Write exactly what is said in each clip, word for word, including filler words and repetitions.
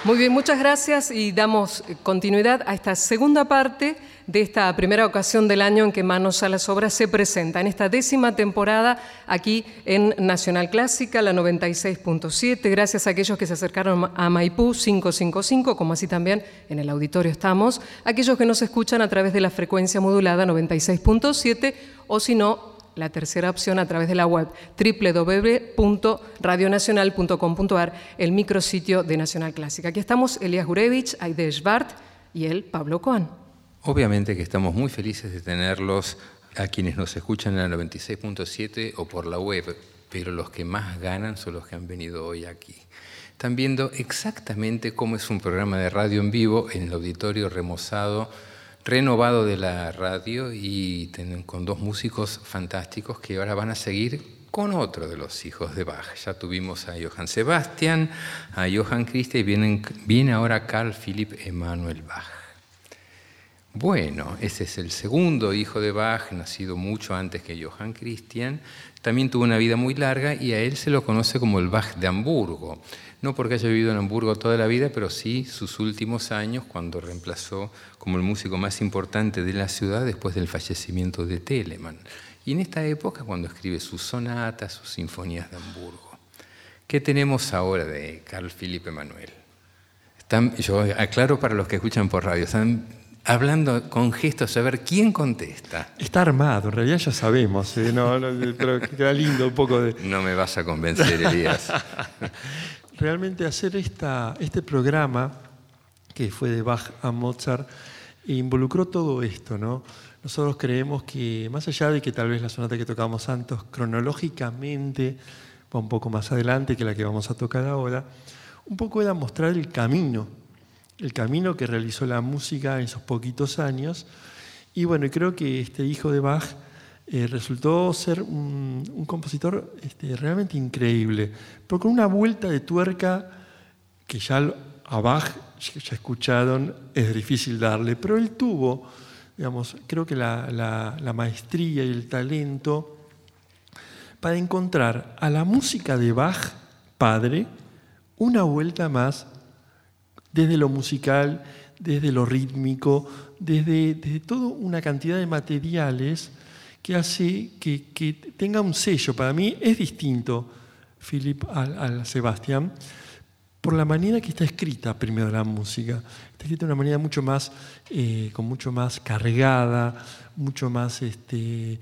Muy bien, muchas gracias y damos continuidad a esta segunda parte de esta primera ocasión del año en que Manos a las Obras se presenta, en esta décima temporada aquí en Nacional Clásica, la noventa y seis punto siete. Gracias a aquellos que se acercaron a Maipú quinientos cincuenta y cinco, como así también en el auditorio estamos, aquellos que nos escuchan a través de la frecuencia modulada noventa y seis punto siete o si no, la tercera opción a través de la web doble u doble u doble u punto radio nacional punto com punto a r, el micrositio de Nacional Clásica. Aquí estamos Elías Gurevich, Aide Schwartz y él, Pablo Coan. Obviamente que estamos muy felices de tenerlos a quienes nos escuchan en la noventa y seis punto siete o por la web, pero los que más ganan son los que han venido hoy aquí. Están viendo exactamente cómo es un programa de radio en vivo en el auditorio remozado, renovado de la radio y ten, con dos músicos fantásticos que ahora van a seguir con otro de los hijos de Bach. Ya tuvimos a Johann Sebastian, a Johann Christian y vienen, viene ahora Carl Philipp Emanuel Bach. Bueno, ese es el segundo hijo de Bach, nacido mucho antes que Johann Christian. También tuvo una vida muy larga y a él se lo conoce como el Bach de Hamburgo. No porque haya vivido en Hamburgo toda la vida, pero sí sus últimos años, cuando reemplazó como el músico más importante de la ciudad después del fallecimiento de Telemann. Y en esta época, cuando escribe sus sonatas, sus sinfonías de Hamburgo. ¿Qué tenemos ahora de Carl Philipp Emanuel? Están, yo aclaro para los que escuchan por radio, están hablando con gestos a ver quién contesta. Está armado, en realidad ya sabemos, ¿eh? no, no, pero queda lindo un poco de... No me vas a convencer, Elías. Realmente hacer esta, este programa, que fue de Bach a Mozart, involucró todo esto, ¿no? Nosotros creemos que, más allá de que tal vez la sonata que tocamos antes, cronológicamente, va un poco más adelante que la que vamos a tocar ahora, un poco era mostrar el camino, el camino que realizó la música en esos poquitos años. Y bueno, creo que este hijo de Bach Eh, resultó ser un, un compositor este, realmente increíble, pero con una vuelta de tuerca que ya a Bach, ya escucharon, es difícil darle, pero él tuvo, digamos, creo que la, la, la maestría y el talento para encontrar a la música de Bach, padre, una vuelta más desde lo musical, desde lo rítmico, desde, desde toda una cantidad de materiales que hace que, que tenga un sello. Para mí es distinto Philipp al, al Sebastian por la manera que está escrita primero la música. Está escrita de una manera mucho más, eh, con mucho más cargada, mucho más este,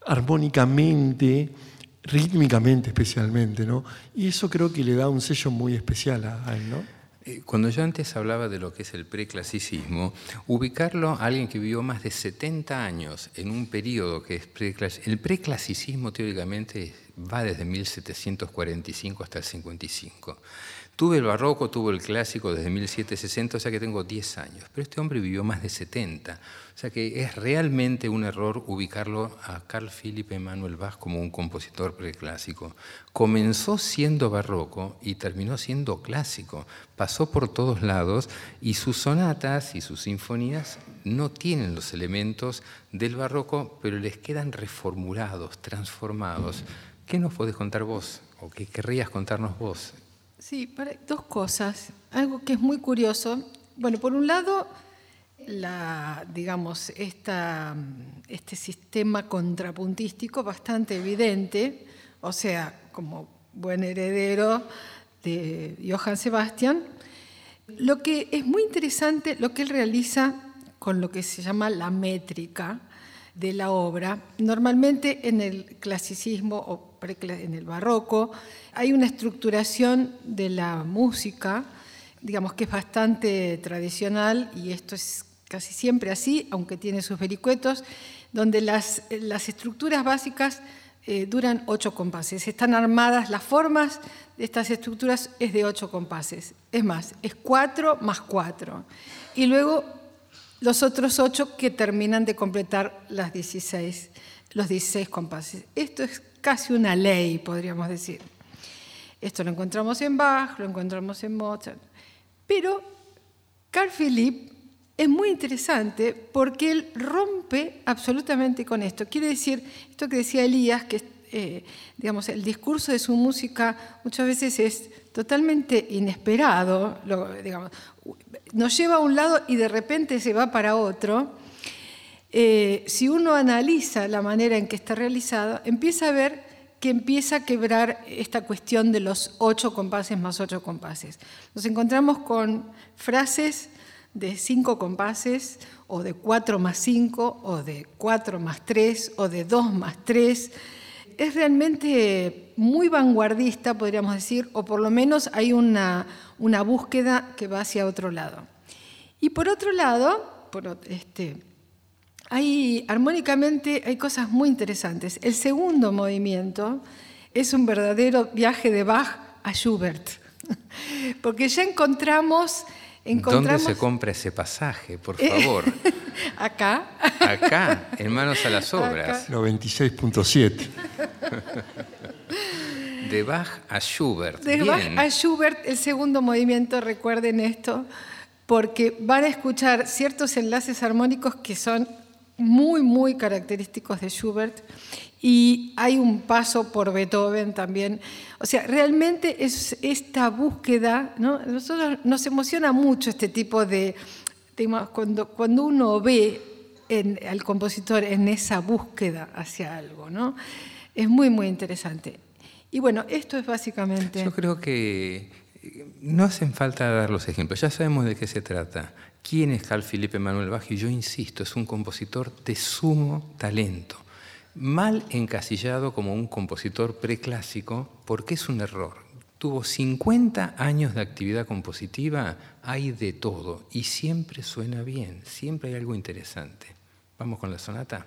armónicamente, rítmicamente especialmente, ¿no? Y eso creo que le da un sello muy especial a, a él, ¿no? Cuando yo antes hablaba de lo que es el preclasicismo, ubicarlo a alguien que vivió más de setenta años en un periodo que es preclasicismo. El preclasicismo teóricamente va desde mil setecientos cuarenta y cinco hasta el cincuenta y cinco. Tuve el barroco, tuve el clásico desde mil setecientos sesenta, o sea que tengo diez años. Pero este hombre vivió más de setenta. O sea que es realmente un error ubicarlo a Carl Philipp Emanuel Bach como un compositor preclásico. Comenzó siendo barroco y terminó siendo clásico. Pasó por todos lados y sus sonatas y sus sinfonías no tienen los elementos del barroco, pero les quedan reformulados, transformados. ¿Qué nos podés contar vos? ¿O qué querrías contarnos vos? Sí, para, dos cosas. Algo que es muy curioso. Bueno, por un lado, la, digamos, esta, este sistema contrapuntístico bastante evidente, o sea, como buen heredero de Johann Sebastian. Lo que es muy interesante, lo que él realiza con lo que se llama la métrica de la obra. Normalmente en el clasicismo o en el barroco hay una estructuración de la música, digamos que es bastante tradicional y esto es casi siempre así, aunque tiene sus vericuetos, donde las, las estructuras básicas eh, duran ocho compases. Están armadas, las formas de estas estructuras es de ocho compases. Es más, es cuatro más cuatro. Y luego los otros ocho que terminan de completar las dieciséis, los dieciséis compases. Esto es casi una ley, podríamos decir. Esto lo encontramos en Bach, lo encontramos en Mozart. Pero Carl Philipp es muy interesante porque él rompe absolutamente con esto. Quiere decir, esto que decía Elías, que eh, digamos, el discurso de su música muchas veces es totalmente inesperado, lo, digamos, nos lleva a un lado y de repente se va para otro. Eh, si uno analiza la manera en que está realizado, empieza a ver que empieza a quebrar esta cuestión de los ocho compases más ocho compases. Nos encontramos con frases de cinco compases, o de cuatro más cinco, o de cuatro más tres, o de dos más tres. Es realmente muy vanguardista, podríamos decir, o por lo menos hay una, una búsqueda que va hacia otro lado. Y por otro lado, por, este, hay, armónicamente hay cosas muy interesantes. El segundo movimiento es un verdadero viaje de Bach a Schubert, porque ya encontramos... encontramos... ¿Dónde se compra ese pasaje, por favor? Acá. Acá, en Manos a las Obras. noventa y seis punto siete. De Bach a Schubert. De Bien. Bach a Schubert, el segundo movimiento, recuerden esto, porque van a escuchar ciertos enlaces armónicos que son muy, muy característicos de Schubert, y hay un paso por Beethoven también. O sea, realmente es esta búsqueda, ¿no? Nosotros nos emociona mucho este tipo de, digamos, cuando, cuando uno ve en, al compositor en esa búsqueda hacia algo, ¿no? Es muy, muy interesante. Y bueno, esto es básicamente... Yo creo que no hacen falta dar los ejemplos, ya sabemos de qué se trata. ¿Quién es Carl Philipp Emanuel Bach? Y yo insisto, es un compositor de sumo talento, mal encasillado como un compositor preclásico, porque es un error. Tuvo cincuenta años de actividad compositiva, hay de todo, y siempre suena bien, siempre hay algo interesante. ¿Vamos con la sonata?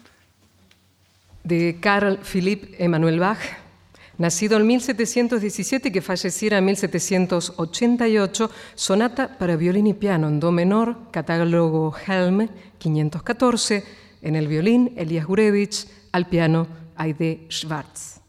De Carl Philipp Emanuel Bach, nacido en mil setecientos diecisiete y que falleciera en mil setecientos ochenta y ocho, sonata para violín y piano en do menor, catálogo Helm quinientos catorce, en el violín Elias Gurevich, al piano Aide Schwartz.